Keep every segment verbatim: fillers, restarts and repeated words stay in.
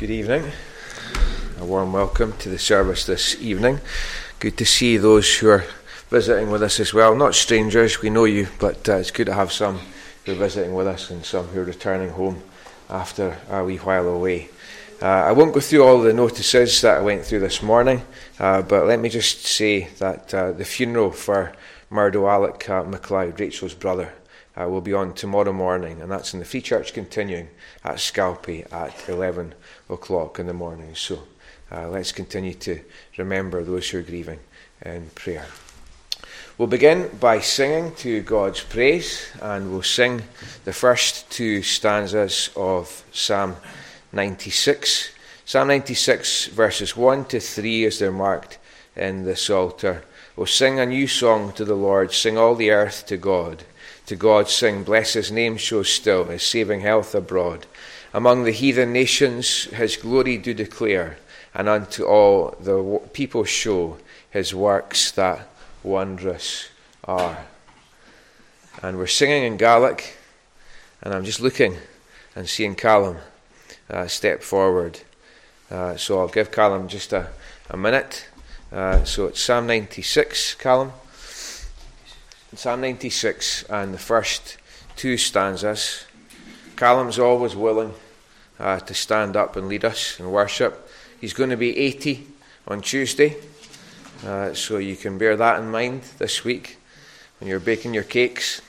Good evening. A warm welcome to the service this evening. Good to see those who are visiting with us as well. Not strangers, we know you, but uh, it's good to have some who are visiting with us and some who are returning home after a wee while away. Uh, I won't go through all the notices that I went through this morning, uh, but let me just say that uh, the funeral for Murdo Alec uh, MacLeod, Rachel's brother, uh, will be on tomorrow morning, and that's in the Free Church Continuing at Scalpay at eleven o'clock in the morning. So uh, let's continue to remember those who are grieving in prayer. We'll begin by singing to God's praise, and we'll sing the first two stanzas of Psalm ninety-six. Psalm ninety-six, verses one to three, as they're marked in the Psalter. We'll sing a new song to the Lord, sing all the earth to God. To God sing, bless his name show still, his saving health abroad. Among the heathen nations his glory do declare, and unto all the people show his works that wondrous are. And we're singing in Gaelic, and I'm just looking and seeing Callum uh, step forward. Uh, so I'll give Callum just a, a minute. Uh, so it's Psalm ninety-six, Callum. Psalm ninety-six, and the first two stanzas. Callum's always willing uh, to stand up and lead us in worship. He's going to be eighty on Tuesday, uh, so you can bear that in mind this week when you're baking your cakes.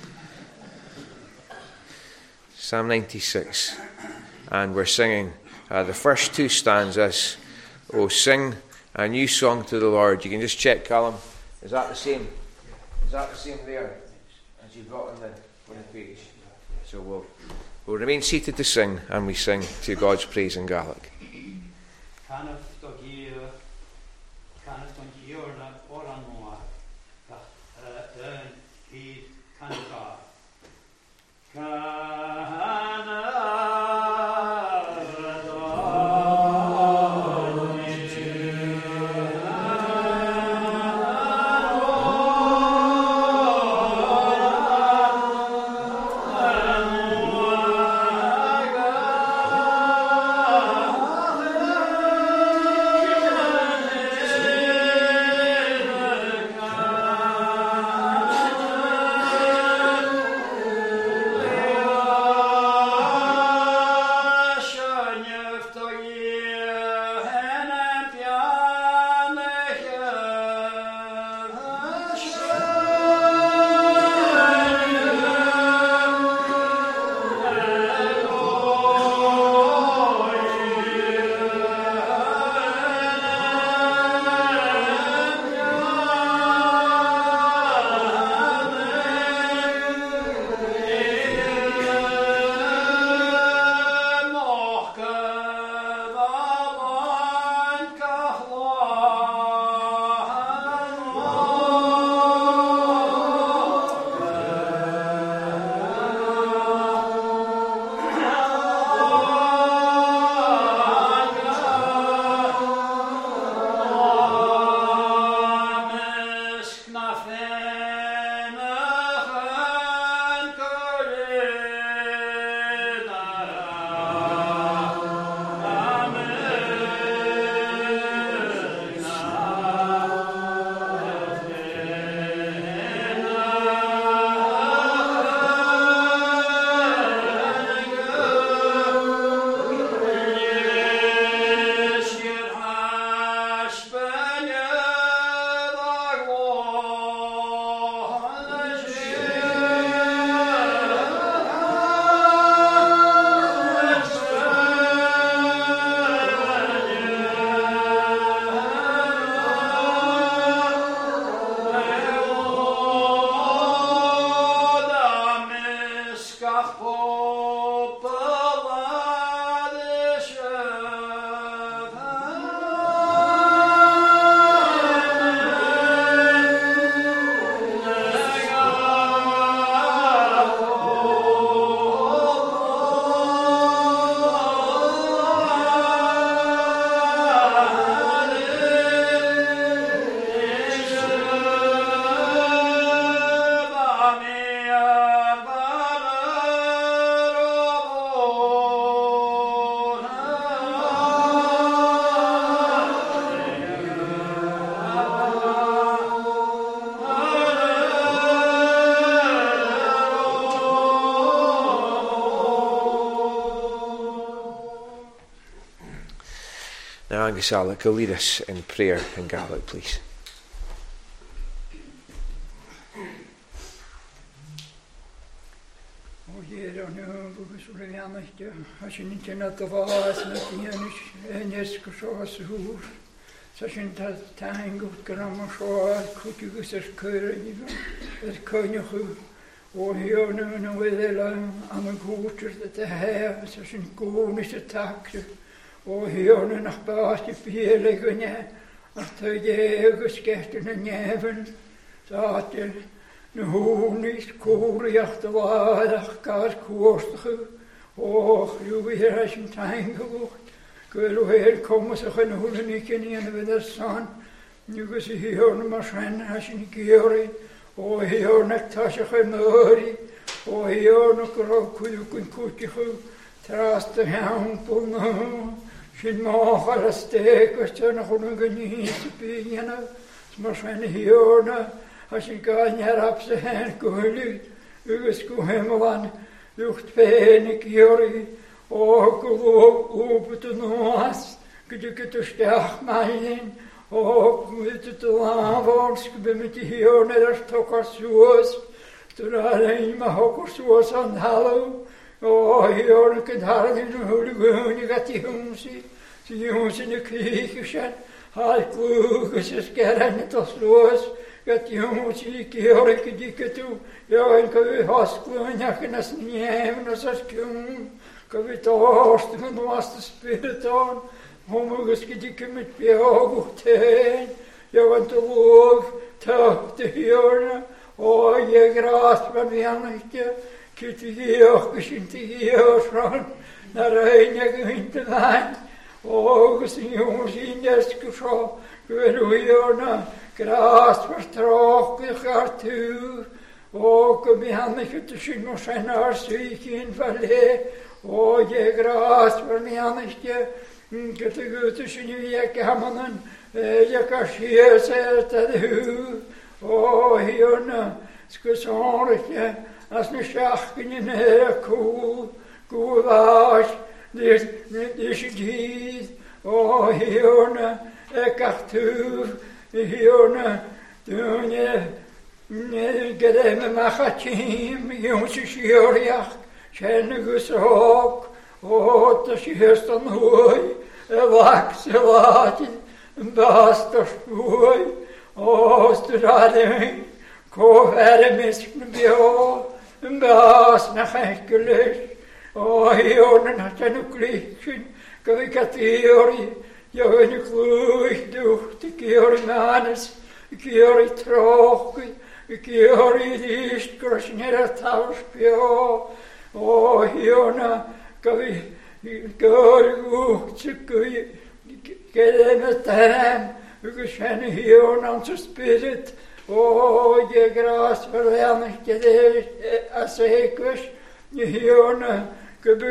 Psalm ninety-six, and we're singing uh, the first two stanzas. Oh, sing a new song to the Lord. You can just check, Callum. Is that the same? Is that the same there as you've got on the, on the page? So we'll, we'll remain seated to sing, and we sing to God's praise in Gaelic. Now, Angus Alec will lead us in prayer and Gaelic, please. Here on the books of the Yamaka, I should not know the voice, not the Yanish, and yes, Kushos, who such in that tango, Grammar Shaw, Kukus as Curry, as Konyahu, or here no way they learn, I'm a quarter that they have, such in Gornish attack, or here no Nachbasti Pielegunia, after Jagus Gaston and Yavan, Sartel. Nu hoen is koeriach de waardig kaas koostige. Och, nu weer als een tuin gekocht. Kun weer komen ze geen hoelen niet in en we dat staan. Nu kun ze hier maar zijn als je niet keer. Oh, hier net als je geen orie. Oh, hier nog rook je kunt koetje goed. Traast de hampel nou. Geen mager als steek als je nog een geniet te pinnen. Maar zijn hier nou. Als je kan je op zijn koelie, ugus koehemelan, lucht pijnig jori, o geloof open te noas, kun je te sterk maken, o moet het te lang worden, ik ben met je hier net als toch als zoals, toen alleen maar ook als zoals aan hallo, o hier ik het hart in de hoede, je gaat die jongens, die jongens in de kriegers zijn, al kloeg is het keren net als los. Gat jongens die keer ik die toe, ja en kan we haskelen ja genas nemen als als kun, kan we toch van was de spiriton, homogus die met jou teen, ja want de loof toch de hier, o je gras van wianetje, kit hier geschint hier van naar een gemeente lijn, o gezien jongens in des gescho, we hier na Gras vertrok ik artuur, ook op je handen tussen nog zijn arswijk in valle, o je gras voor mijn handje, ik te goed tussen je kammeren, je kashier zet de huur, o hier na, skuzorgje, als een schachken in de koel, koel was, dit is het, o hier na, ik artuur, Hier, toen je gedeme machatjim, jongens joriach, zijn gesrook, oh, dat je eerst dan hooi, een wakse laten, een basterspooi, oh, straden, ko verre misken bio, een baas naar gekkelis, oh, hier, naar zijn klichtjen, karikaturie. Ja, en ik loog door, ik keer manes, ik keer het troog, ik keer het eerst, ik was niet het huispio. Oh, hierna, kan ik, ik keer goed, ik keer met hem, ik zijn hier aan zijn spirit. Oh, je gras verwernig, je als ik was, hierna, ik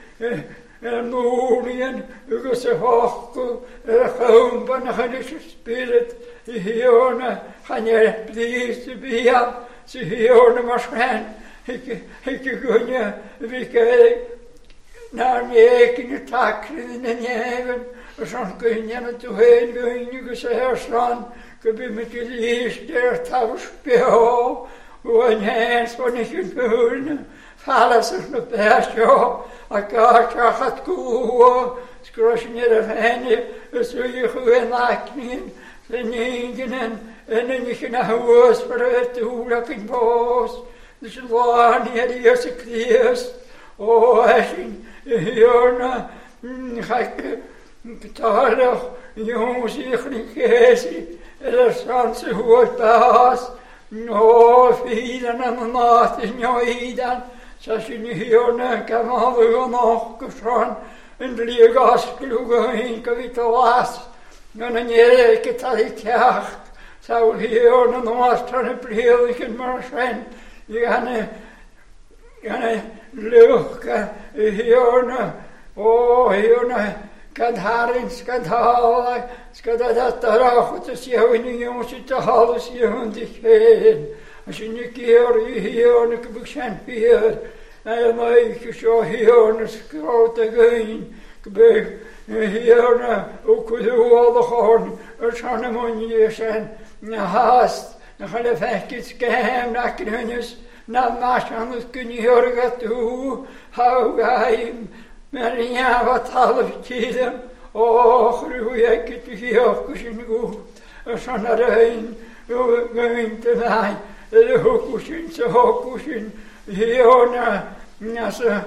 en moorien, ik was een hoogte, en gewoon van een spirit, hier gaan je please bij hem, ze hier maar schijn, ik ik gun je, wie kijk, naar me in de takken en jeven, zo'n kun je naartoe heen, gun je gezegd slaan, ik ben met je liefst der touwspeel, hoe een hens van ik je doen. Alles is nog best, ja. Ik ga het koe, skroos niet de vijnen, zo je gewoon aknien, zijn ingenen, en dan je naar huis voor het huwelijk in boos. Dus wanneer die eerste Christ, oh, hij is hier na, ga ik betalen, jongens, ik niet geesie, en er staan ze goed baas. Oh, vieren aan de nacht is niet dan. Zoals je nu hier nu kan hadden nog gestaan. En de liefgas kloegen heen, kan je te was. En dan je het al iets jacht. Zou hier nu nog van een plekje maar zijn. Je gaat een, een lucht, hier nu. Oh, hier nu. Kan harin, kan halen. Kan dat erachter, dus je houdt niet jongens te halen, je houdt dich heen. Als je een keer hier en ik heb zijn hier, en je maakt zo hier en het grote gein, Gebeuch hier ook de oude gewoon. Er zijn een manier zijn. Na haast. Na gaan de vechtjes geheim. Na kruinjes. Na maasjes kun je horen toe. Hou geheim. Maar ja wat half tijden. Och, hoe ik het hier kussen goed. Er zijn er een. We gaan te mij. De hoekussen, ze hoekussen. Hier na ze.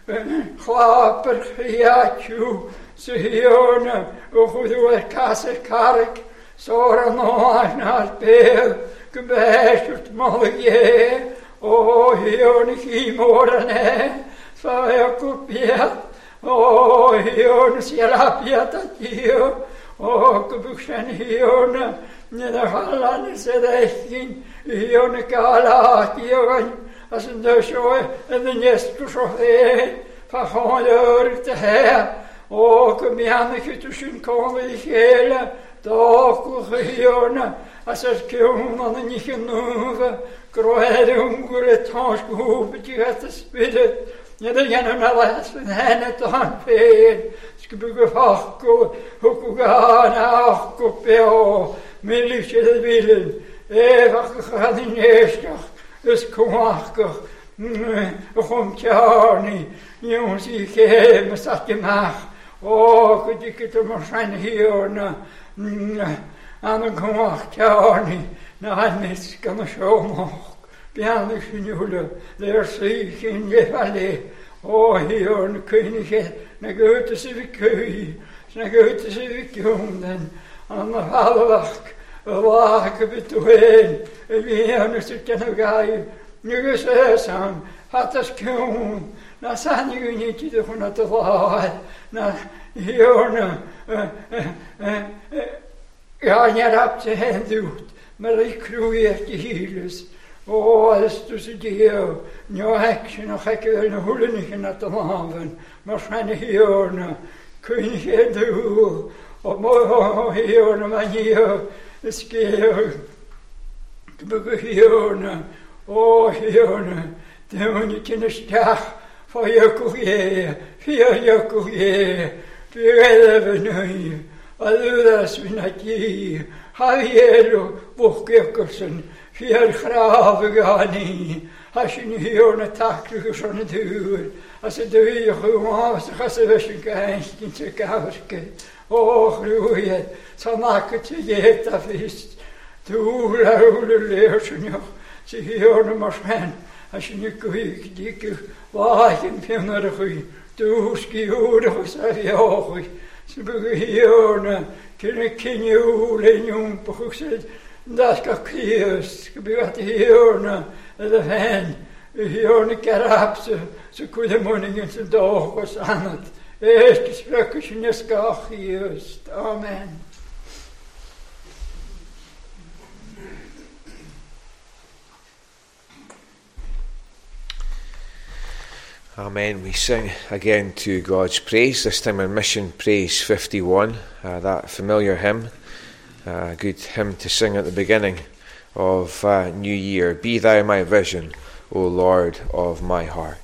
Klaper, jaatje, ze hierne, o goed door kasse kark, zora nog naar het beel, gebijsterd malje, o hierne giemoren he, vijf kopje, o hierne sjerapje dat hier, o gebuchten hierne, niet de halane ze rechtging, hierne kalaatje, als een dusje en de nest zo heen, van gewoon de te her. Ook een mannetje tussen komen die gele, toch gehierne, als er komen en niet genoegen, kruiden ongere tans gehoopetje gaat te spelen. Ja, dan gaan we naar wat van hen dan veel. Skubbe fakko, hukko gaan, akko peo, mijn liefje de willen, even gaan in eerste. Dus kom achter, kom tjani, jongens, ik heb me zat je mag. Oh, ik denk het er maar zijn hier, en dan kom achter tjani, na een mens kan er zo omhoog. Pianig genoelen, daar zie ik in je valle. Oh, hier, een koningin, een grote civiekui, een grote civiekjonden, aan de halwag. Waken we toeheen, en wie hebben ze kunnen gaan, nu is het zo, had het kunnen, na zijn je niet te doen te laat, na hier, ja, je hebt ze hen doet, maar ik groeieert je hielus. Oh, alles tussen die hier, nu heb je nog een keer een hoelenige naar te laven, maar zijn hier, kun je doen, op mooi hier, maar hier, Skeer, begione, oh hione, de moet je een stag voor je koeien, vier je koeien, vier eleven nu, alles we naar je, haviero, boekkerkersen, vier graven gaan niet, als je nu hier een takje zo'n duur, als het doe je gewoon, als ze wisten kijken in zijn kamertje. Oh, groeien, zo maak het je jeet af is. Toen laule leer ze nog, ze hier maar zijn. Als je nu kwijt, dikke wagen vinger goeie. Toen schioedig zei je ogen. Ze beginnen, kunnen kindje hoelen, jong, begrijpt. Dat kan kies, gebeurt hier, de hen. Hier een karapse, ze kunnen morgen in zijn dag was aan het. Eerst gesprek in je skach juist. Amen. Amen. We sing again to God's praise, this time in Mission Praise fifty-one, uh, that familiar hymn, a uh, good hymn to sing at the beginning of uh, New Year. Be thou my vision, O Lord of my heart.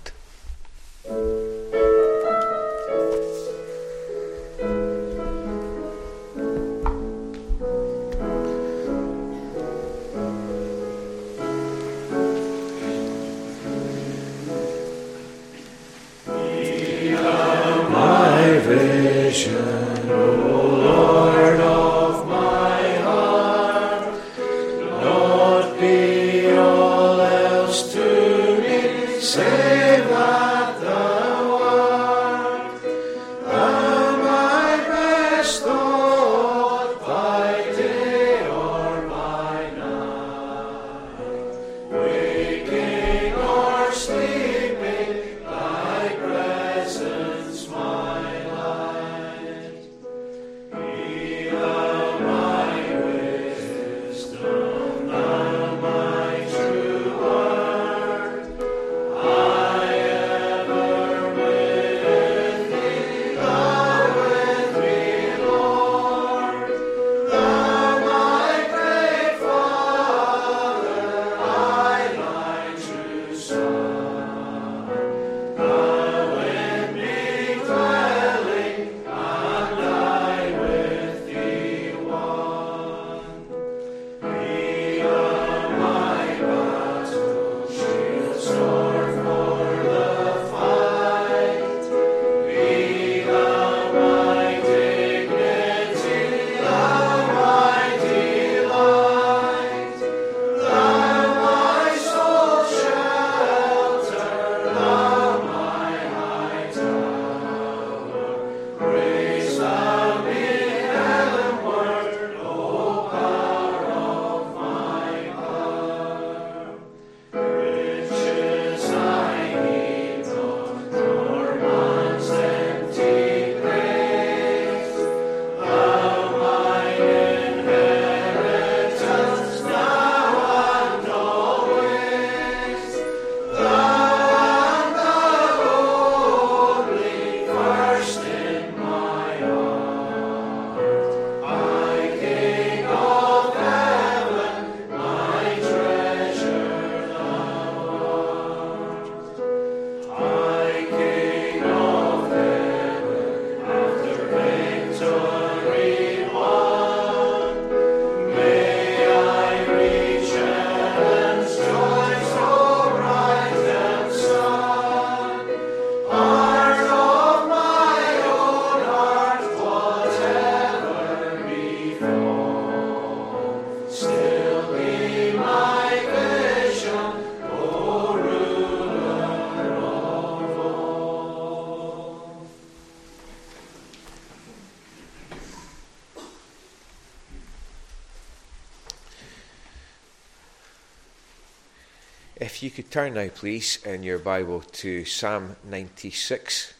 If you could turn now, please, in your Bible to Psalm ninety-six.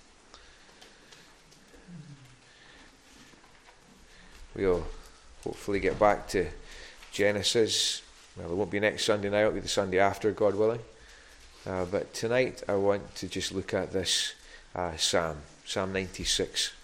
We'll hopefully get back to Genesis. Well, it won't be next Sunday now, it'll be the Sunday after, God willing. Uh, but tonight I want to just look at this uh, Psalm, Psalm ninety-six.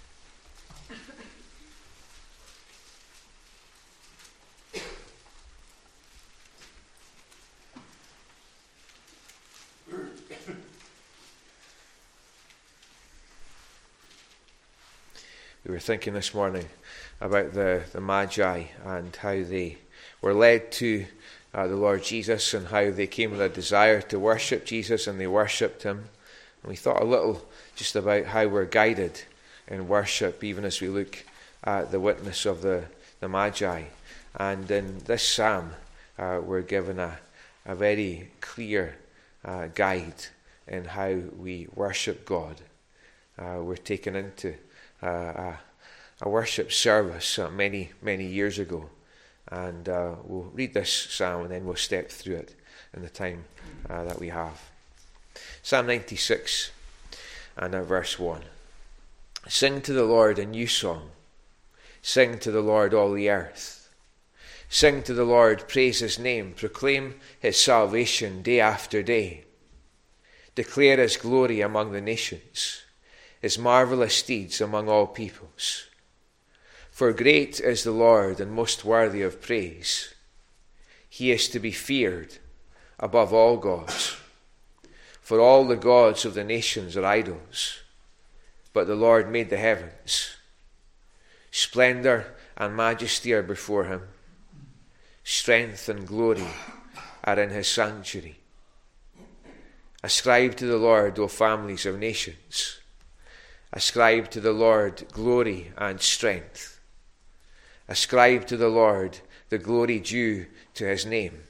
We were thinking this morning about the, the Magi and how they were led to uh, the Lord Jesus and how they came with a desire to worship Jesus and they worshipped him. And we thought a little just about how we're guided in worship even as we look at the witness of the, the Magi. And in this psalm uh, we're given a, a very clear uh, guide in how we worship God. Uh, we're taken into Uh, a, a worship service uh, many, many years ago. And uh, we'll read this psalm and then we'll step through it in the time uh, that we have. Psalm ninety-six and uh, verse one. Sing to the Lord a new song. Sing to the Lord all the earth. Sing to the Lord, praise his name. Proclaim his salvation day after day. Declare his glory among the nations, his marvellous deeds among all peoples. For great is the Lord and most worthy of praise. He is to be feared above all gods. For all the gods of the nations are idols, but the Lord made the heavens. Splendour and majesty are before him. Strength and glory are in his sanctuary. Ascribe to the Lord, O families of nations. Ascribe to the Lord glory and strength. Ascribe to the Lord the glory due to his name.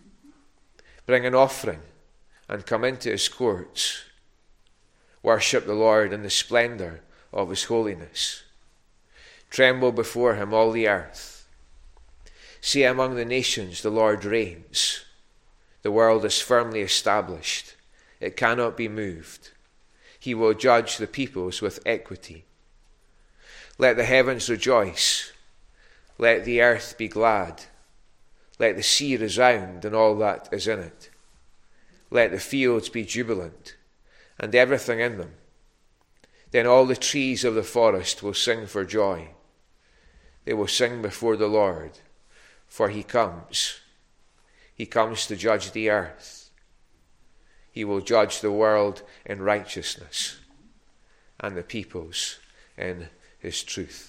Bring an offering and come into his courts. Worship the Lord in the splendour of his holiness. Tremble before him, all the earth. Say among the nations, the Lord reigns. The world is firmly established. It cannot be moved. He will judge the peoples with equity. Let the heavens rejoice. Let the earth be glad. Let the sea resound and all that is in it. Let the fields be jubilant and everything in them. Then all the trees of the forest will sing for joy. They will sing before the Lord, for he comes. He comes to judge the earth. He will judge the world in righteousness and the peoples in his truth.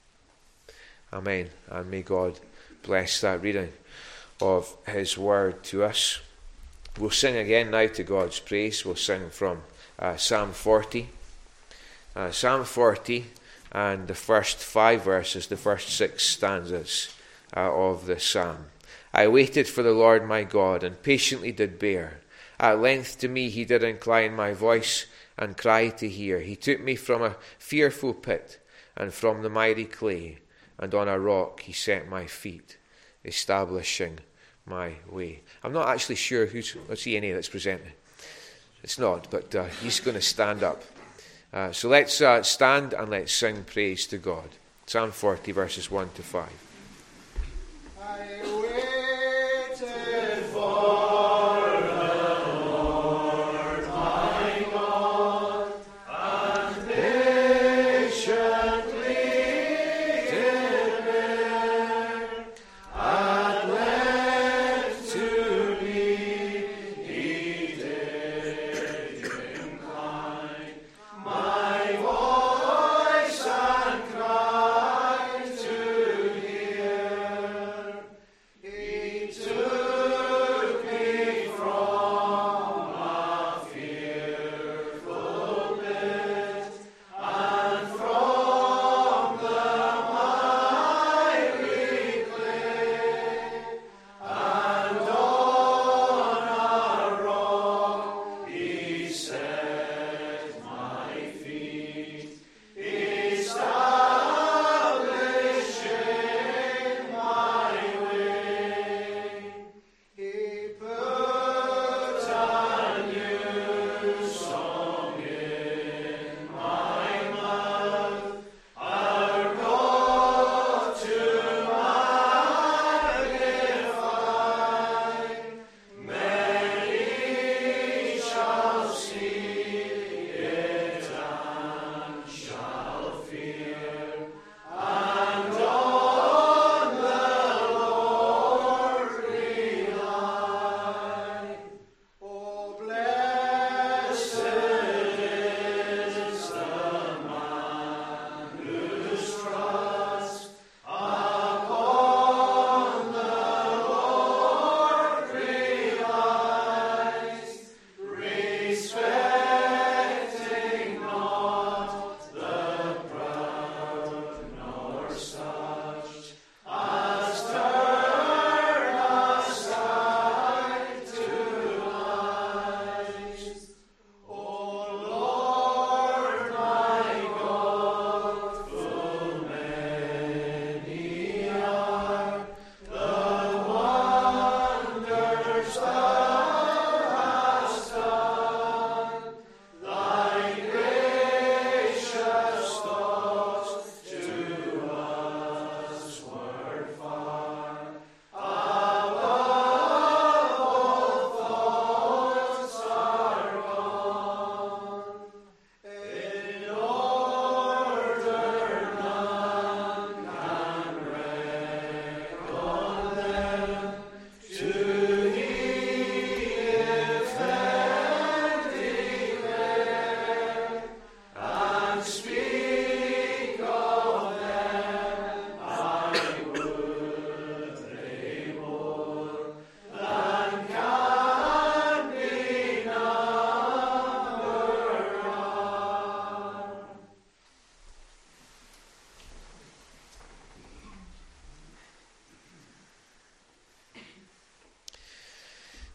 Amen. And may God bless that reading of his word to us. We'll sing again now to God's praise. We'll sing from uh, Psalm forty. Uh, Psalm forty and the first five verses, the first six stanzas uh, of the psalm. I waited for the Lord my God and patiently did bear. At length to me he did incline my voice and cry to hear. He took me from a fearful pit and from the miry clay, and on a rock he set my feet, establishing my way. I'm not actually sure who's, let's see any that's presenting. It's not, but uh, he's going to stand up. Uh, so let's uh, stand and let's sing praise to God. Psalm forty, verses one to five. I waited for the Lord my God, and patiently did bear. At length to me he did incline my voice and cry to hear.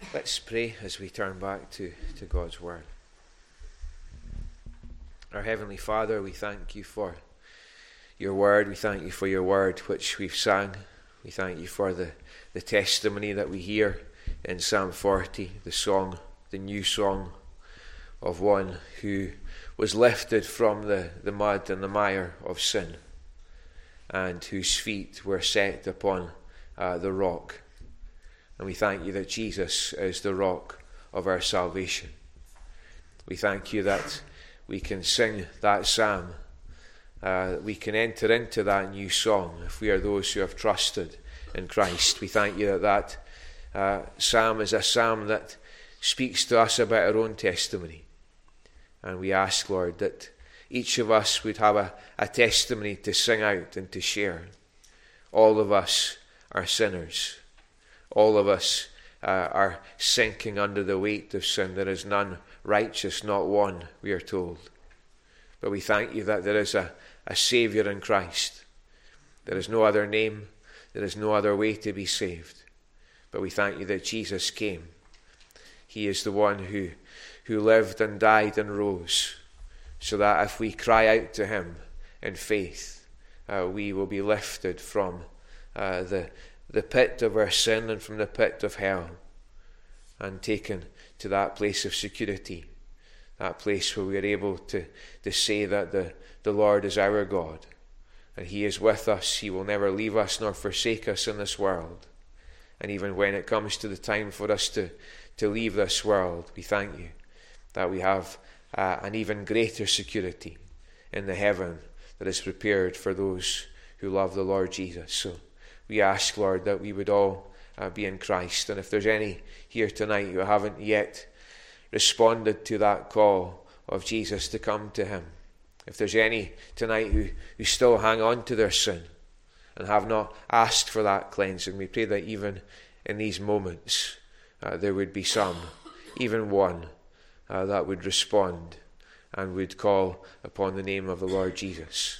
Let's pray as we turn back to, to God's Word. Our Heavenly Father, we thank you for your Word. We thank you for your Word which we've sang. We thank you for the, the testimony that we hear in Psalm forty, the song, the new song of one who was lifted from the, the mud and the mire of sin, and whose feet were set upon uh, the rock. And we thank you that Jesus is the rock of our salvation. We thank you that we can sing that psalm, uh, we can enter into that new song if we are those who have trusted in Christ. We thank you that that uh, psalm is a psalm that speaks to us about our own testimony. And we ask, Lord, that each of us would have a, a testimony to sing out and to share. All of us are sinners. All of us uh, are sinking under the weight of sin. There is none righteous, not one, we are told. But we thank you that there is a, a Saviour in Christ. There is no other name. There is no other way to be saved. But we thank you that Jesus came. He is the one who, who lived and died and rose, so that if we cry out to him in faith, uh, we will be lifted from uh, the, the pit of our sin and from the pit of hell, and taken to that place of security, that place where we are able to, to say that the, the Lord is our God, and he is with us. He will never leave us nor forsake us in this world. And even when it comes to the time for us to, to leave this world, we thank you that we have uh, an even greater security in the heaven that is prepared for those who love the Lord Jesus. So we ask, Lord, that we would all uh, be in Christ. And if there's any here tonight who haven't yet responded to that call of Jesus to come to him, if there's any tonight who, who still hang on to their sin and have not asked for that cleansing, we pray that even in these moments uh, there would be some, even one, uh, that would respond and would call upon the name of the Lord Jesus.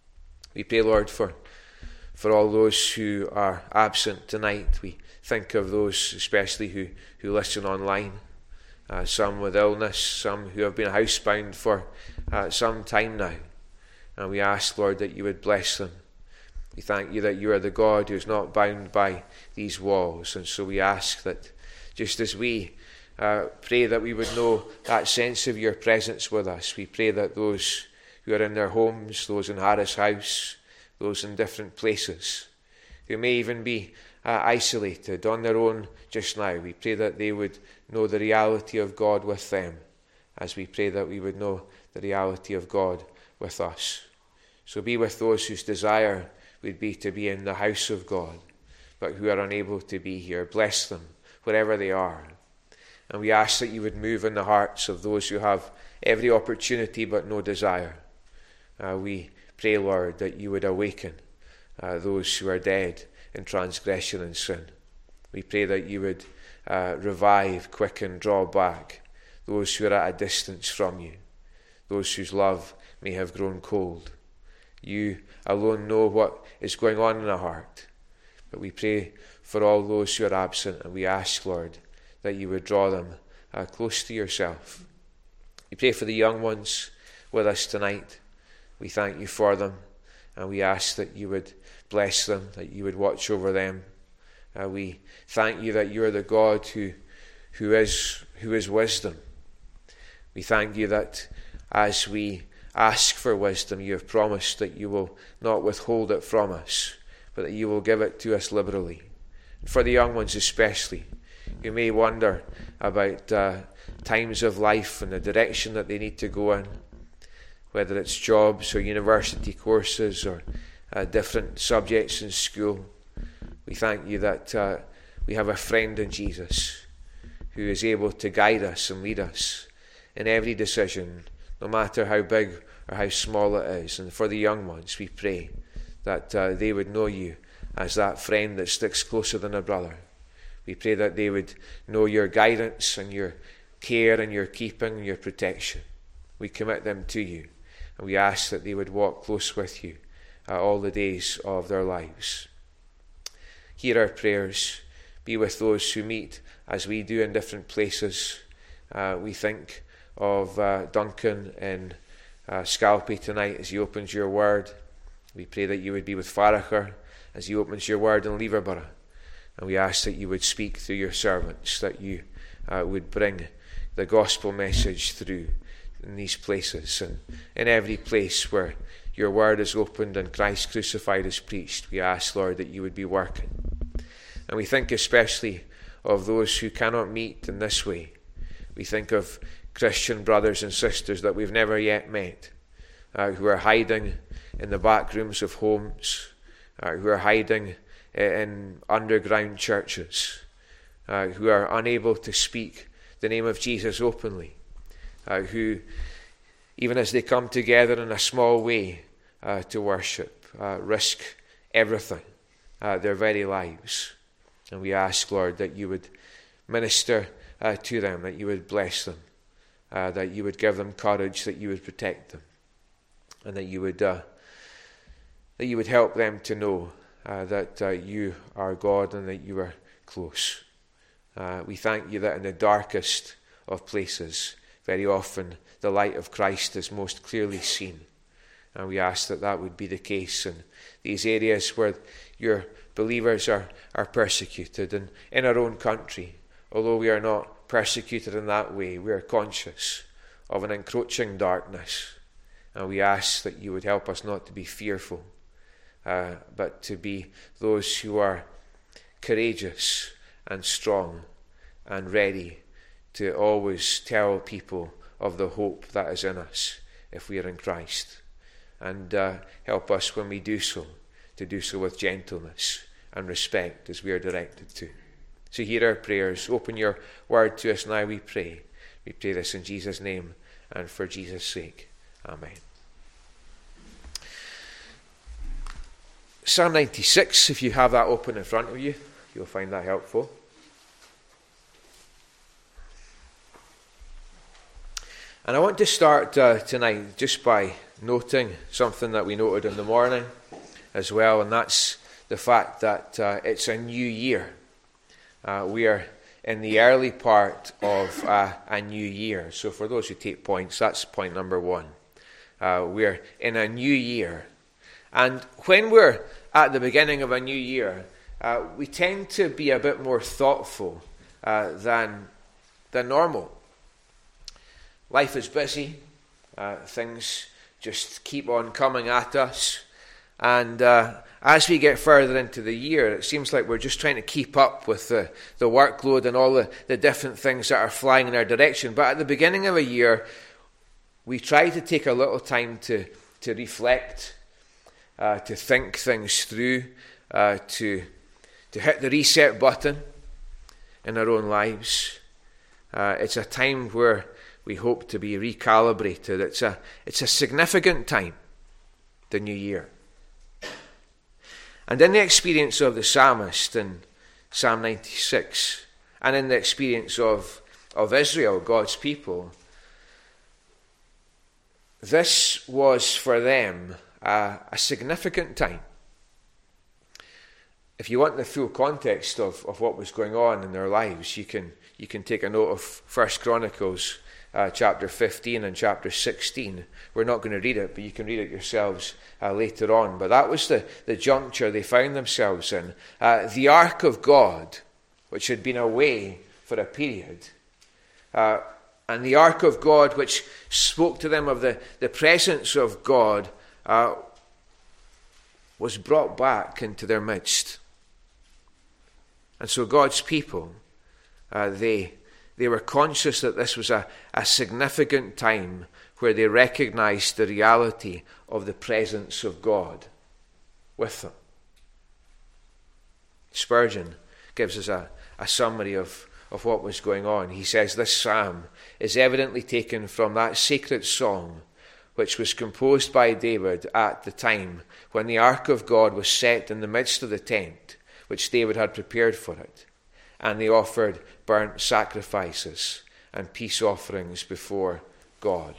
We pray, Lord, for for all those who are absent tonight. We think of those especially who, who listen online, uh, some with illness, some who have been housebound for uh, some time now. And we ask, Lord, that you would bless them. We thank you that you are the God who is not bound by these walls. And so we ask that just as we uh, pray that we would know that sense of your presence with us, we pray that those who are in their homes, those in Harris House, those in different places, who may even be uh, isolated on their own just now, we pray that they would know the reality of God with them, as we pray that we would know the reality of God with us. So be with those whose desire would be to be in the house of God, but who are unable to be here. Bless them wherever they are. And we ask that you would move in the hearts of those who have every opportunity but no desire. Uh, we pray, Lord, that you would awaken uh, those who are dead in transgression and sin. We pray that you would uh, revive, quicken, draw back those who are at a distance from you, those whose love may have grown cold. You alone know what is going on in a heart. But we pray for all those who are absent, and we ask, Lord, that you would draw them uh, close to yourself. We pray for the young ones with us tonight. We thank you for them, and we ask that you would bless them, that you would watch over them. Uh, we thank you that you are the God who, who is who is wisdom. We thank you that as we ask for wisdom, you have promised that you will not withhold it from us, but that you will give it to us liberally. And for the young ones especially, who may wonder about uh, times of life and the direction that they need to go in, whether it's jobs or university courses or uh, different subjects in school. We thank you that uh, we have a friend in Jesus who is able to guide us and lead us in every decision, no matter how big or how small it is. And for the young ones, we pray that uh, they would know you as that friend that sticks closer than a brother. We pray that they would know your guidance and your care and your keeping and your protection. We commit them to you. And we ask that they would walk close with you uh, all the days of their lives. Hear our prayers. Be with those who meet as we do in different places. Uh, we think of uh, Duncan in uh, Scalpay tonight as he opens your word. We pray that you would be with Farracher as he opens your word in Leverborough. And we ask that you would speak through your servants, that you uh, would bring the gospel message through in these places and in every place where your word is opened and Christ crucified is preached. We ask, Lord, that you would be working. And we think especially of those who cannot meet in this way. We think of Christian brothers and sisters that we've never yet met, uh, who are hiding in the back rooms of homes, uh, who are hiding in underground churches, uh, who are unable to speak the name of Jesus openly, uh, who, even as they come together in a small way uh, to worship, uh, risk everything, uh, their very lives. And we ask, Lord, that you would minister uh, to them, that you would bless them, uh, that you would give them courage, that you would protect them, and that you would uh, that you would help them to know uh, that uh, you are God and that you are close. Uh, we thank you that in the darkest of places, very often the light of Christ is most clearly seen. And we ask that that would be the case in these areas where your believers are, are persecuted. And in our own country, although we are not persecuted in that way, we are conscious of an encroaching darkness. And we ask that you would help us not to be fearful, uh, but to be those who are courageous and strong and ready to always tell people of the hope that is in us if we are in Christ. And uh, help us when we do so, to do so with gentleness and respect as we are directed to. So hear our prayers. Open your word to us now, we pray. We pray this in Jesus' name and for Jesus' sake. Amen. Psalm ninety-six, if you have that open in front of you, you'll find that helpful. And I want to start uh, tonight just by noting something that we noted in the morning as well, and that's the fact that uh, it's a new year. Uh, we are in the early part of uh, a new year. So for those who take points, that's point number one. Uh, we're in a new year. And when we're at the beginning of a new year, uh, we tend to be a bit more thoughtful uh, than, than normal. Life is busy. Uh, things just keep on coming at us. And uh, as we get further into the year, it seems like we're just trying to keep up with the, the workload and all the, the different things that are flying in our direction. But at the beginning of a year, we try to take a little time to, to reflect, uh, to think things through, uh, to, to hit the reset button in our own lives. Uh, it's a time where we hope to be recalibrated. It's a, it's a significant time, the new year. And in the experience of the psalmist in Psalm ninety-six, and in the experience of, of Israel, God's people, this was for them a, a significant time. If you want the full context of, of what was going on in their lives, you can you can take a note of First Chronicles Uh, chapter fifteen and chapter sixteen. We're not going to read it, but you can read it yourselves uh, later on. But that was the, the juncture they found themselves in. Uh, the Ark of God, which had been away for a period, uh, and the Ark of God, which spoke to them of the, the presence of God, uh, was brought back into their midst. And so God's people, uh, they... They were conscious that this was a, a significant time where they recognized the reality of the presence of God with them. Spurgeon gives us a, a summary of, of what was going on. He says, this psalm is evidently taken from that sacred song which was composed by David at the time when the Ark of God was set in the midst of the tent which David had prepared for it, and they offered burnt sacrifices and peace offerings before God.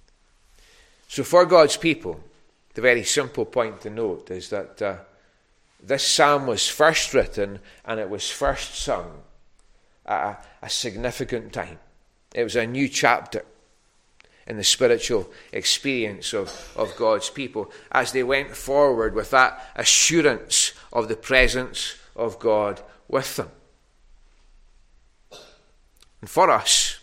So for God's people, the very simple point to note is that uh, this psalm was first written and it was first sung at a, a significant time. It was a new chapter in the spiritual experience of, of God's people as they went forward with that assurance of the presence of God with them. And for us,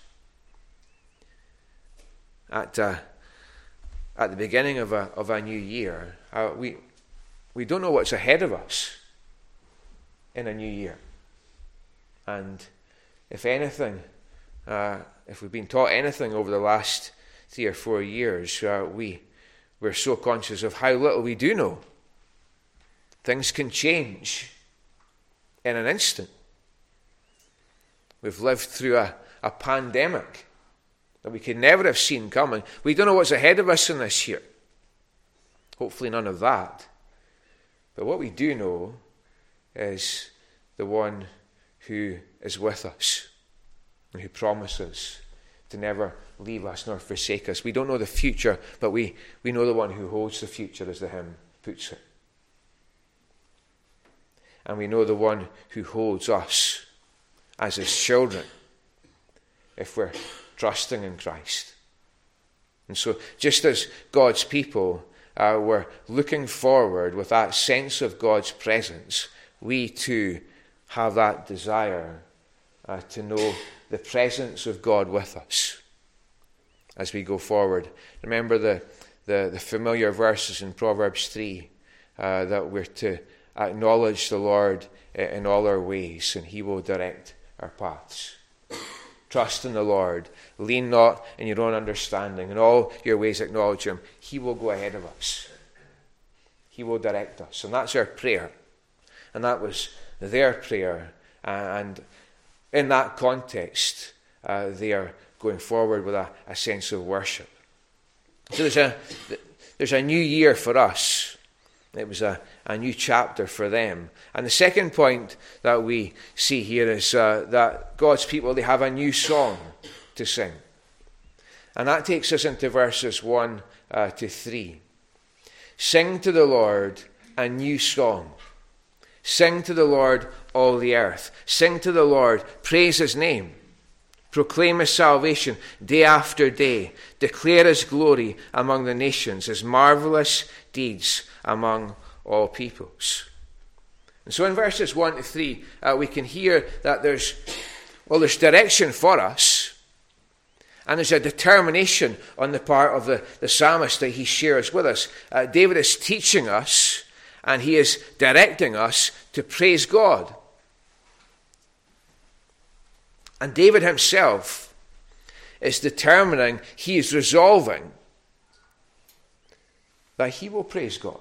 at uh, at the beginning of a of a new year, uh, we we don't know what's ahead of us in a new year. And if anything, uh, if we've been taught anything over the last three or four years, uh, we, we're so conscious of how little we do know. Things can change in an instant. We've lived through a, a pandemic that we could never have seen coming. We don't know what's ahead of us in this year. Hopefully none of that. But what we do know is the one who is with us and who promises to never leave us nor forsake us. We don't know the future, but we, we know the one who holds the future, as the hymn puts it. And we know the one who holds us as his children if we're trusting in Christ. And so just as God's people uh, were looking forward with that sense of God's presence, we too have that desire uh, to know the presence of God with us as we go forward. Remember the, the, the familiar verses in Proverbs three uh, that we're to acknowledge the Lord in all our ways and he will direct our paths. Trust in the Lord. Lean not in your own understanding. In all your ways acknowledge him. He will go ahead of us. He will direct us. And that's our prayer. And that was their prayer. And in that context, uh, they are going forward with a, a sense of worship. So there's a, there's a new year for us. It was a, a new chapter for them. And the second point that we see here is uh, that God's people, they have a new song to sing. And that takes us into verses one uh, to three. Sing to the Lord a new song. Sing to the Lord all the earth. Sing to the Lord, praise his name. Proclaim his salvation day after day. Declare his glory among the nations, his marvelous deeds among all peoples. And so in verses one to three, uh, we can hear that there's, well, there's direction for us. And there's a determination on the part of the, the psalmist that he shares with us. Uh, David is teaching us and he is directing us to praise God. And David himself is determining, he is resolving that he will praise God.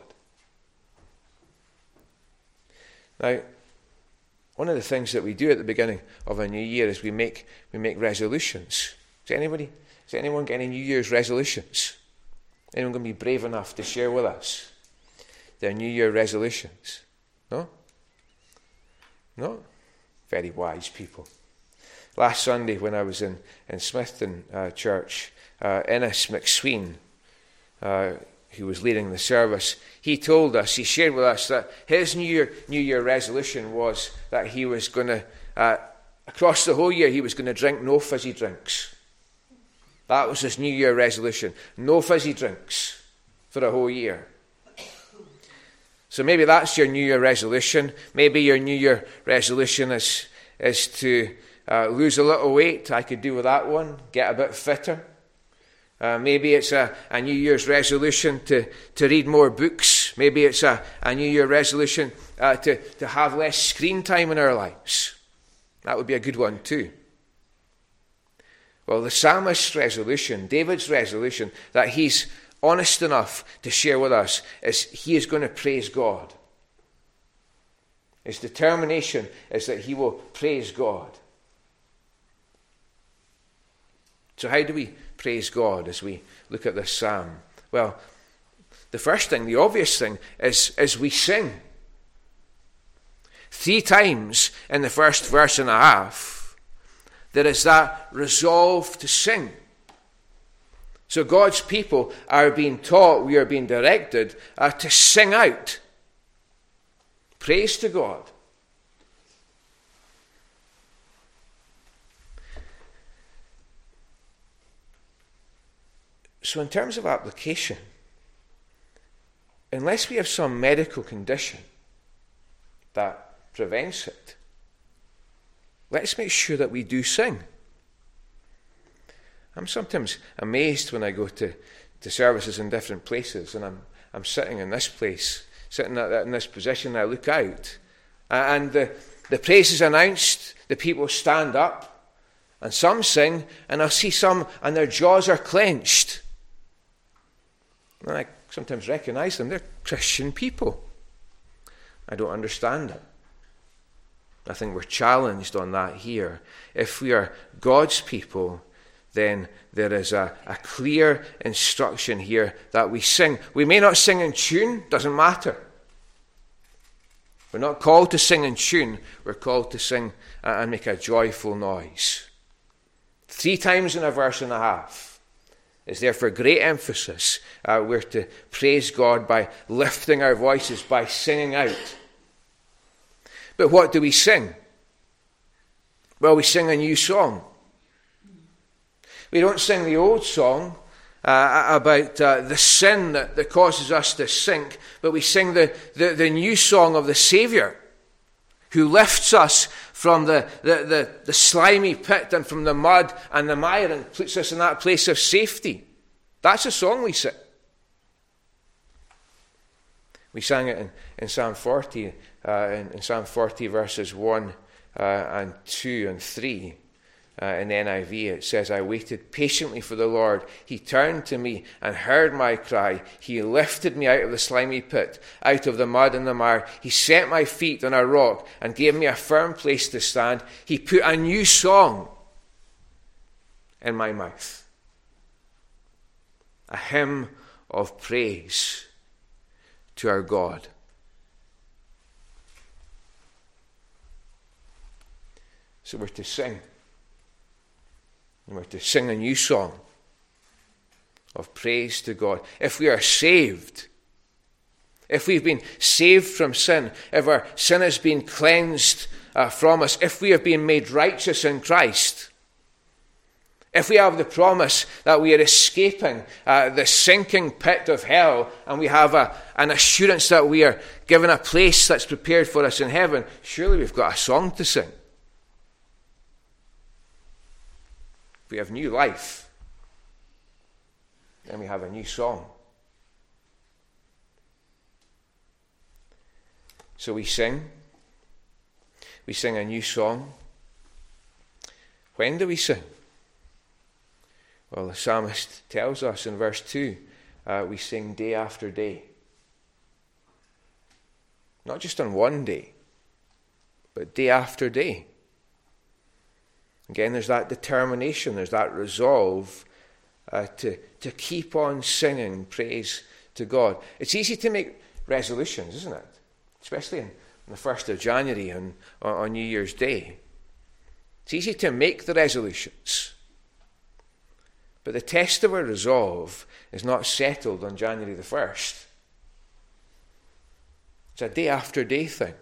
Now, one of the things that we do at the beginning of a new year is we make we make resolutions. Does anybody, does anyone get any New Year's resolutions? Anyone going to be brave enough to share with us their New Year resolutions? No? No? Very wise people. Last Sunday when I was in, in Smithton uh, Church, uh, Innes McSween, uh, who was leading the service, he told us, he shared with us that his New Year, New Year resolution was that he was going to, uh, across the whole year, he was going to drink no fizzy drinks. That was his New Year resolution. No fizzy drinks for a whole year. So maybe that's your New Year resolution. Maybe your New Year resolution is, is to uh, lose a little weight. I could do with that one. Get a bit fitter. Uh, maybe it's a, a New Year's resolution to, to read more books. Maybe it's a, a New Year resolution uh, to, to have less screen time in our lives. That would be a good one too. Well, the psalmist's resolution, David's resolution, that he's honest enough to share with us, is he is going to praise God. His determination is that he will praise God. So how do we praise God as we look at this psalm? Well, the first thing, the obvious thing, is, is we sing. Three times in the first verse and a half, there is that resolve to sing. So God's people are being taught, we are being directed uh, to sing out praise to God. So in terms of application, unless we have some medical condition that prevents it, let's make sure that we do sing. I'm sometimes amazed when I go to, to services in different places, and I'm I'm sitting in this place, sitting at, in this position, and I look out, and the, the praise is announced, the people stand up, and some sing, and I'll see some, and their jaws are clenched. And I sometimes recognize them. They're Christian people. I don't understand it. I think we're challenged on that here. If we are God's people, then there is a, a clear instruction here that we sing. We may not sing in tune, doesn't matter. We're not called to sing in tune. We're called to sing and make a joyful noise. Three times in a verse and a half. Is therefore great emphasis. Uh, we're to praise God by lifting our voices, by singing out. But what do we sing? Well, we sing a new song. We don't sing the old song uh, about uh, the sin that, that causes us to sink, but we sing the, the, the new song of the Saviour, who lifts us from the, the, the, the slimy pit and from the mud and the mire and puts us in that place of safety. That's a song we sing. We sang it in, in Psalm forty, uh, in, in Psalm forty verses one uh, and two and three. Uh, in N I V it says, I waited patiently for the Lord. He turned to me and heard my cry. He lifted me out of the slimy pit, out of the mud and the mire. He set my feet on a rock and gave me a firm place to stand. He put a new song in my mouth, a hymn of praise to our God. So we're to sing. And we're to sing a new song of praise to God. If we are saved, if we've been saved from sin, if our sin has been cleansed uh, from us, if we have been made righteous in Christ, if we have the promise that we are escaping uh, the sinking pit of hell, and we have a, an assurance that we are given a place that's prepared for us in heaven, surely we've got a song to sing. We have new life, then we have a new song. So we sing. We sing a new song. When do we sing? Well, the psalmist tells us in verse two, uh, we sing day after day. Not just on one day, but day after day. Again, there's that determination, there's that resolve uh, to, to keep on singing praise to God. It's easy to make resolutions, isn't it? Especially on the first of January and on New Year's Day. It's easy to make the resolutions. But the test of our resolve is not settled on January the first. It's a day after day thing.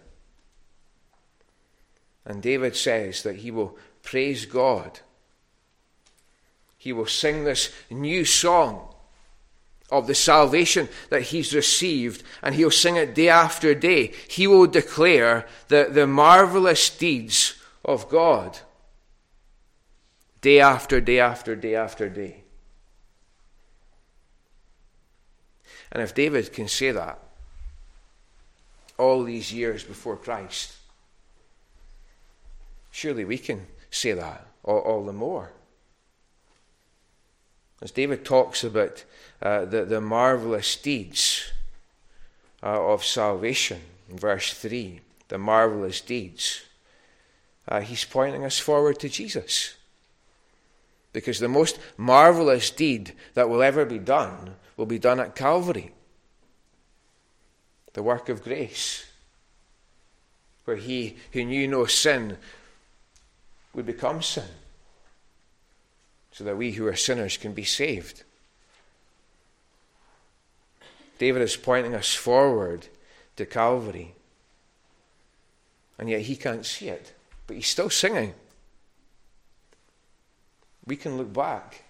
And David says that he will praise God. He will sing this new song of the salvation that he's received, and he'll sing it day after day. He will declare the, the marvelous deeds of God day after day after day after day. And if David can say that all these years before Christ, surely we can say that all, all the more. As David talks about uh, the, the marvelous deeds uh, of salvation in verse three, the marvelous deeds, uh, he's pointing us forward to Jesus. Because the most marvelous deed that will ever be done will be done at Calvary. The work of grace, where he who knew no sin would become sin, so that we who are sinners can be saved. David is pointing us forward to Calvary. And yet he can't see it. But he's still singing. We can look back.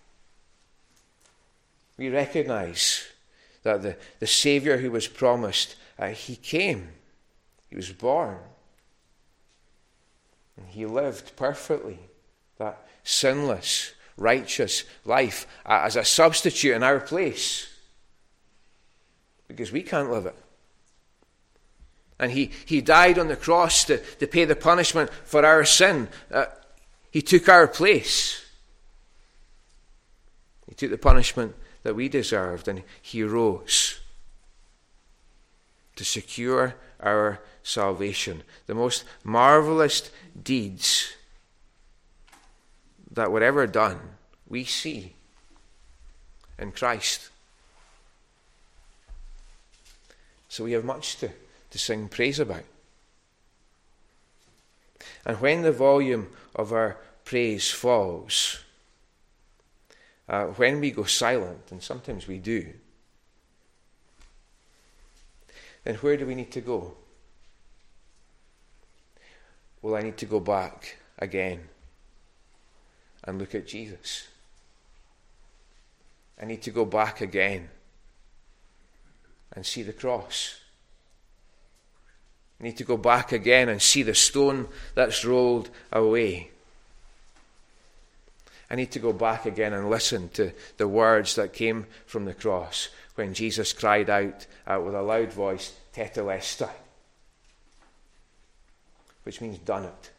We recognize that the, the Saviour who was promised, uh, he came. He was born. And he lived perfectly. That sinless, righteous life uh, as a substitute in our place. Because we can't live it. And he, he died on the cross to, to pay the punishment for our sin. Uh, he took our place. He took the punishment that we deserved, and he rose to secure our salvation. The most marvelous deeds that were ever done, we see in Christ. So we have much to to sing praise about. And when the volume of our praise falls, uh, when we go silent, and sometimes we do, then where do we need to go? Well, I need to go back again and look at Jesus. I need to go back again and see the cross. I need to go back again and see the stone that's rolled away. I need to go back again and listen to the words that came from the cross when Jesus cried out uh, with a loud voice, Tetelestai, which means done it.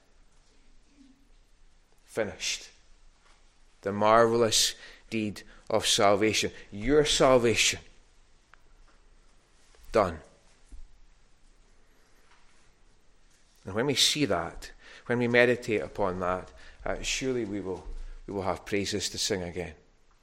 Finished. The marvelous deed of salvation. Your salvation. Done. And when we see that, when we meditate upon that, uh, surely we will we will have praises to sing again.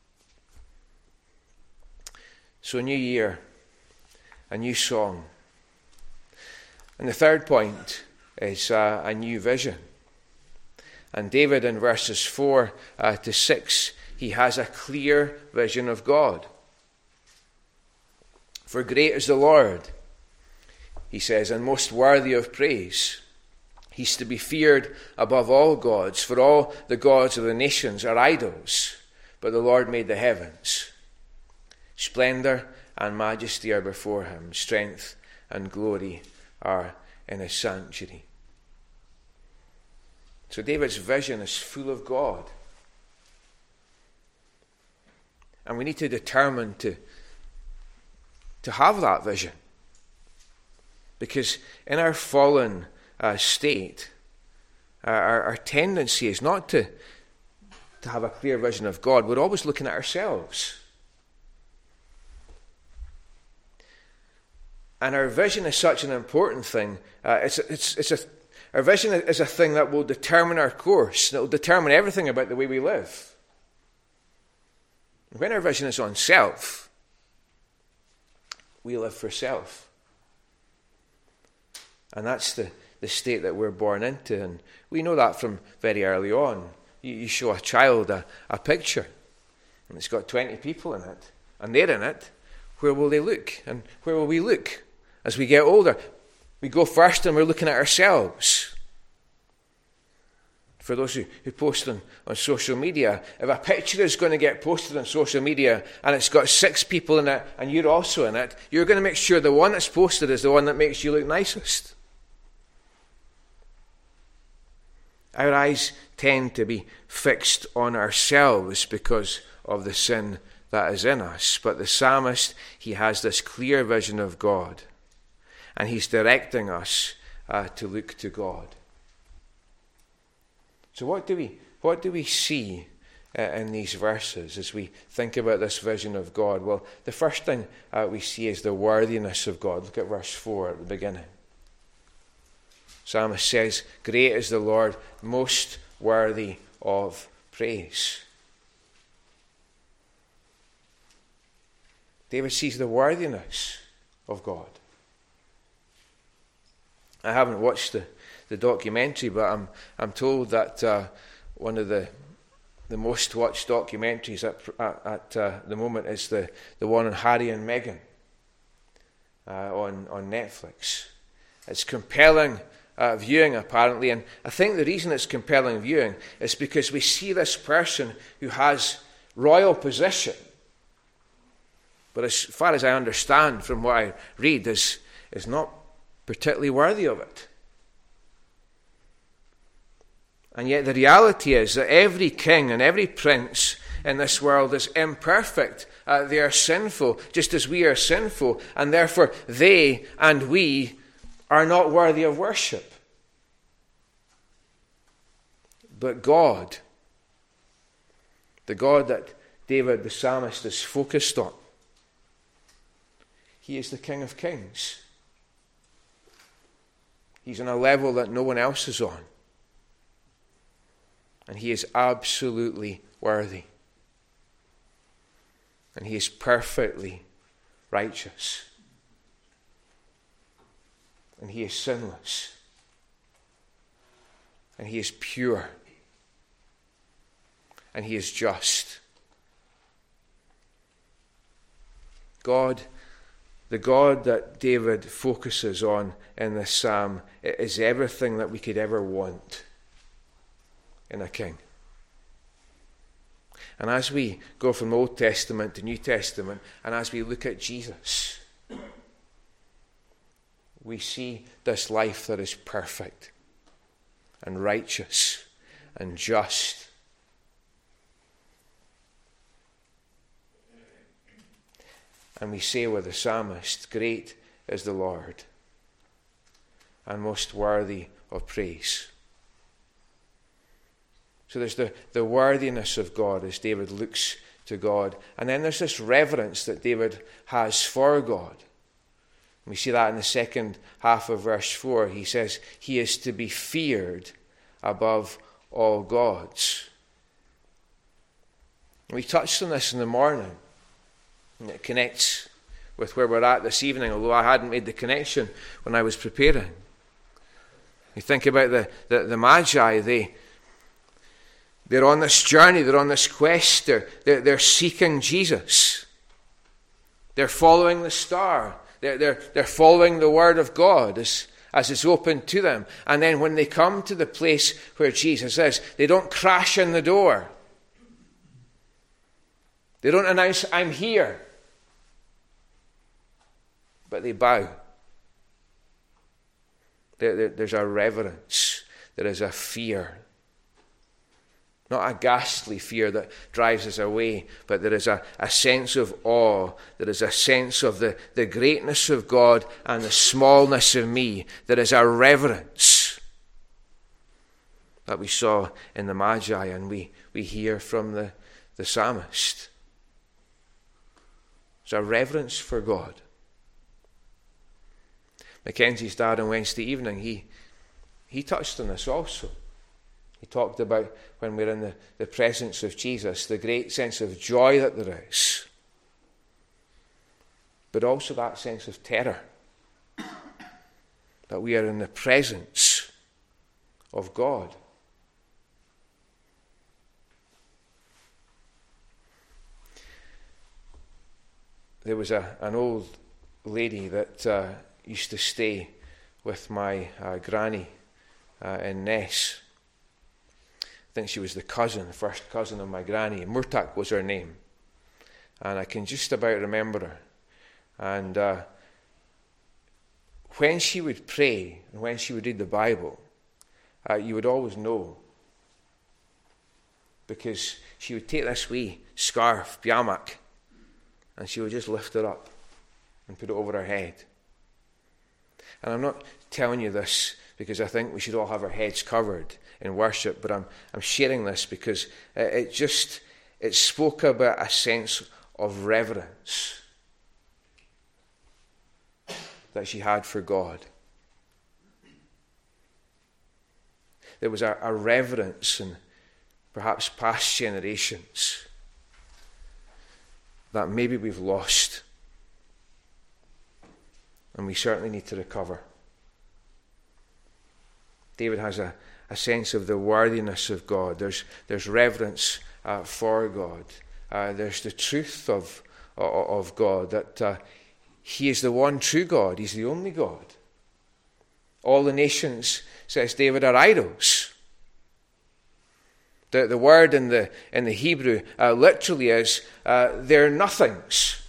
So a new year, a new song. And the third point is uh, a new vision. And David in verses four uh, to six, he has a clear vision of God. For great is the Lord, he says, and most worthy of praise. He's to be feared above all gods, for all the gods of the nations are idols, but the Lord made the heavens. Splendor and majesty are before him, strength and glory are in his sanctuary. So David's vision is full of God. And we need to determine to, to have that vision. Because in our fallen Uh, state, uh, our, our tendency is not to, to have a clear vision of God. We're always looking at ourselves. And our vision is such an important thing. Uh, it's, it's, it's a, our vision is a thing that will determine our course, that will determine everything about the way we live. When our vision is on self, we live for self. And that's the the state that we're born into, and we know that from very early on. You, you show a child a, a picture, and it's got twenty people in it, and they're in it. Where will they look? And where will we look as we get older? We go first and we're looking at ourselves. For those who, who post on, on social media, if a picture is going to get posted on social media and it's got six people in it and you're also in it, you're going to make sure the one that's posted is the one that makes you look nicest. Our eyes tend to be fixed on ourselves because of the sin that is in us. But the psalmist, he has this clear vision of God. And he's directing us uh, to look to God. So what do we, what do we see uh, in these verses as we think about this vision of God? Well, the first thing uh, we see is the worthiness of God. Look at verse four at the beginning. Psalmist says, great is the Lord, most worthy of praise. David sees the worthiness of God. I haven't watched the, the documentary, but I'm I'm told that uh, one of the the most watched documentaries at at, at uh, the moment is the, the one on Harry and Meghan uh, on on Netflix. It's compelling uh, viewing, apparently. And I think the reason it's compelling viewing is because we see this person who has royal position, but as far as I understand from what I read, is, is not particularly worthy of it. And yet the reality is that every king and every prince in this world is imperfect. Uh, they are sinful, just as we are sinful, and therefore they and we are not worthy of worship. But God, the God that David the psalmist is focused on, he is the King of Kings. He's on a level that no one else is on. And he is absolutely worthy. And he is perfectly righteous. And he is sinless. And he is pure. And he is just. God, the God that David focuses on in this psalm, is everything that we could ever want in a king. And as we go from Old Testament to New Testament, and as we look at Jesus, we see this life that is perfect and righteous and just. And we say with the psalmist, great is the Lord, and most worthy of praise. So there's the, the worthiness of God as David looks to God. And then there's this reverence that David has for God. We see that in the second half of verse four. He says, he is to be feared above all gods. We touched on this in the morning. And it connects with where we're at this evening, although I hadn't made the connection when I was preparing. You think about the, the, the Magi, they... They're on this journey, they're on this quest, they're, they're, they're seeking Jesus. They're following the star. They're, they're, they're following the word of God as, as it's opened to them. And then when they come to the place where Jesus is, they don't crash in the door. They don't announce, I'm here. But they bow. There, there, there's a reverence. There is a fear. Not a ghastly fear that drives us away, but there is a, a sense of awe. There is a sense of the, the greatness of God and the smallness of me. There is a reverence that we saw in the Magi and we, we hear from the, the psalmist. There's a reverence for God. Mackenzie's dad on Wednesday evening, he, he touched on this also. He talked about when we're in the, the presence of Jesus, the great sense of joy that there is, but also that sense of terror, that we are in the presence of God. There was a, an old lady that uh, used to stay with my uh, granny uh, in Ness. I think she was the cousin, the first cousin of my granny. Murtak was her name. And I can just about remember her. And uh, when she would pray and when she would read the Bible, uh, you would always know. Because she would take this wee scarf, biamak, and she would just lift it up and put it over her head. And I'm not telling you this because I think we should all have our heads covered in worship, but I'm I'm sharing this because it just it spoke about a sense of reverence that she had for God. There was a, a reverence in perhaps past generations that maybe we've lost, and we certainly need to recover. David has a A sense of the worthiness of God. There's there's reverence uh, for God. Uh, there's the truth of of God, that uh, He is the one true God. He's the only God. All the nations, says David, are idols. The, the word in the, in the Hebrew uh, literally is, uh, they're nothings.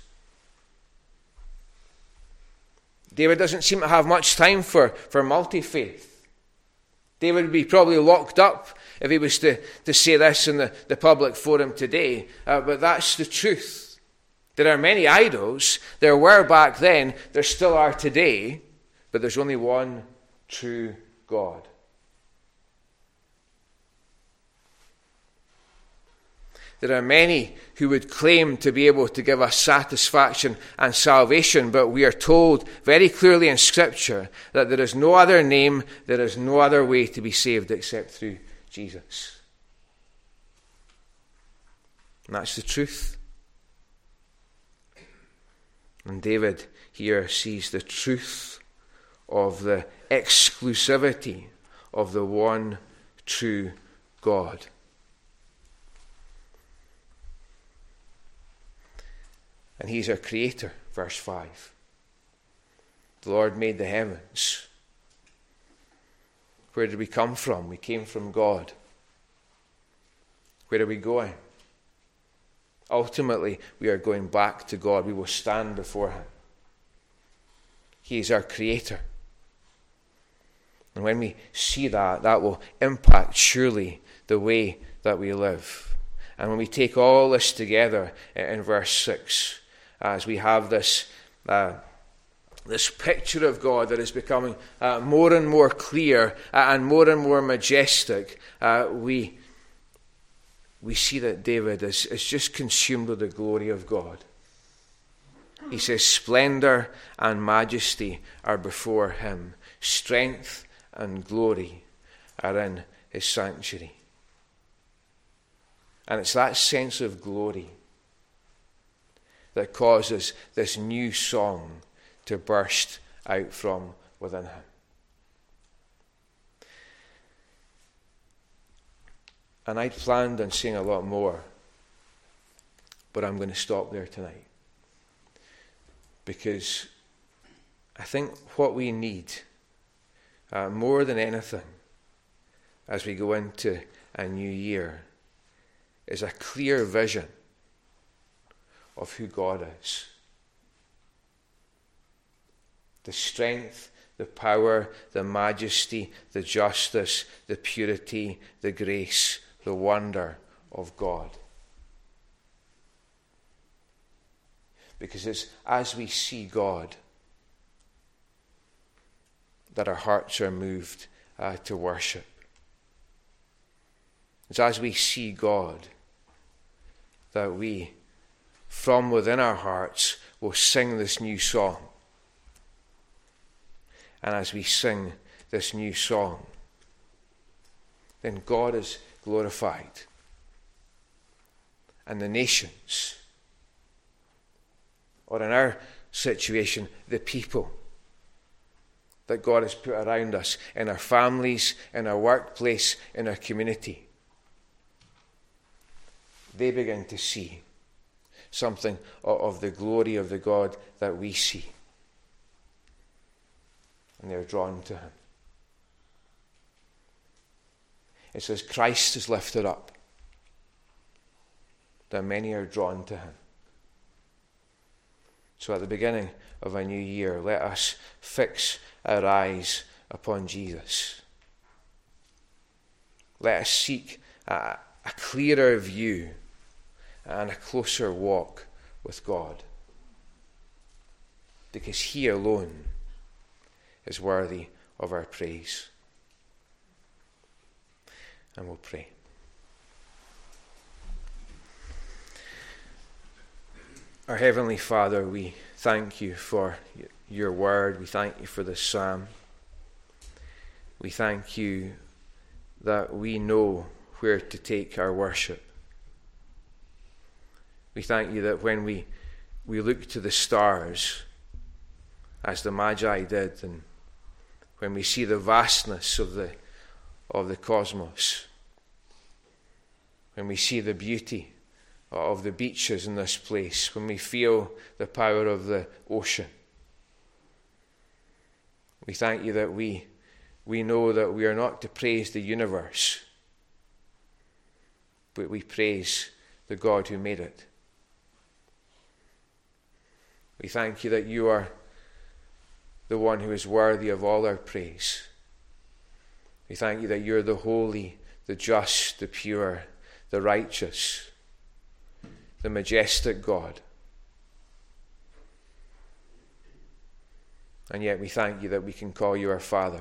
David doesn't seem to have much time for, for multi-faith. David would be probably locked up if he was to, to say this in the, the public forum today. Uh, but that's the truth. There are many idols. There were back then. There still are today. But there's only one true God. There are many who would claim to be able to give us satisfaction and salvation, but we are told very clearly in Scripture that there is no other name, there is no other way to be saved except through Jesus. And that's the truth. And David here sees the truth of the exclusivity of the one true God. And he's our creator, verse five. The Lord made the heavens. Where did we come from? We came from God. Where are we going? Ultimately, we are going back to God. We will stand before him. He is our creator. And when we see that, that will impact surely the way that we live. And when we take all this together in verse six, as we have this uh, this picture of God that is becoming uh, more and more clear uh, and more and more majestic, uh, we we see that David is, is just consumed with the glory of God. He says, splendor and majesty are before him. Strength and glory are in his sanctuary. And it's that sense of glory that causes this new song to burst out from within him. And I'd planned on saying a lot more, but I'm going to stop there tonight. Because I think what we need, uh, more than anything, as we go into a new year, is a clear vision of who God is. The strength, the power, the majesty, the justice, the purity, the grace, the wonder of God. Because it's as we see God that our hearts are moved uh, to worship. It's as we see God that we, from within our hearts, will sing this new song. And as we sing this new song, then God is glorified. And the nations, or in our situation, the people that God has put around us, in our families, in our workplace, in our community, they begin to see something of the glory of the God that we see. And they're drawn to him. It says Christ is lifted up, that many are drawn to him. So at the beginning of a new year, let us fix our eyes upon Jesus. Let us seek a, a clearer view and a closer walk with God. Because he alone is worthy of our praise. And we'll pray. Our Heavenly Father, we thank you for your word. We thank you for this psalm. We thank you that we know where to take our worship. We thank you that when we, we look to the stars, as the Magi did, and when we see the vastness of the, of the cosmos, when we see the beauty of the beaches in this place, when we feel the power of the ocean, we thank you that we we know that we are not to praise the universe, but we praise the God who made it. We thank you that you are the one who is worthy of all our praise. We thank you that you're the holy, the just, the pure, the righteous, the majestic God. And yet we thank you that we can call you our Father.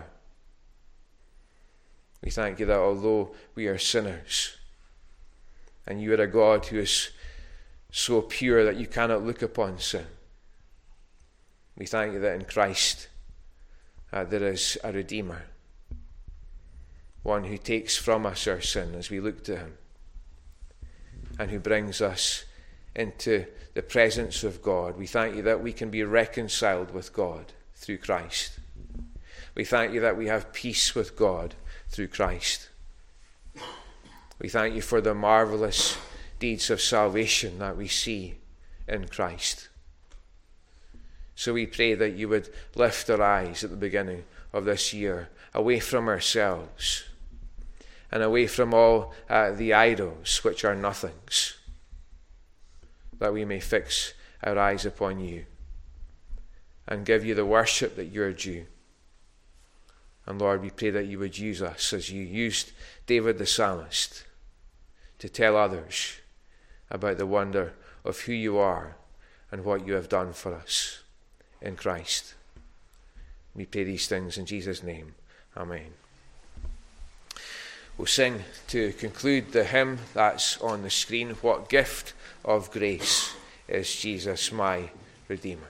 We thank you that although we are sinners, and you are a God who is so pure that you cannot look upon sin, we thank you that in Christ uh, there is a Redeemer, one who takes from us our sin as we look to him, and who brings us into the presence of God. We thank you that we can be reconciled with God through Christ. We thank you that we have peace with God through Christ. We thank you for the marvelous deeds of salvation that we see in Christ. So we pray that you would lift our eyes at the beginning of this year away from ourselves and away from all uh, the idols which are nothings, that we may fix our eyes upon you and give you the worship that you're due. And Lord, we pray that you would use us as you used David the psalmist to tell others about the wonder of who you are and what you have done for us in Christ. We pray these things in Jesus' name. Amen. We'll sing to conclude the hymn that's on the screen, What Gift of Grace is Jesus My Redeemer.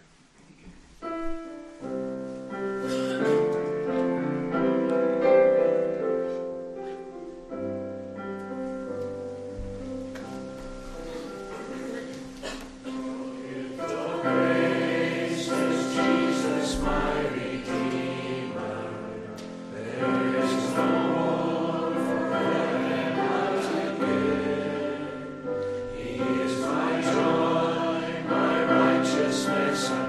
Righteousness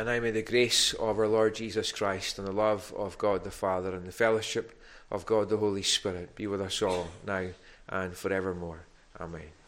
And now may the grace of our Lord Jesus Christ and the love of God the Father and the fellowship of God the Holy Spirit be with us all now and forevermore. Amen.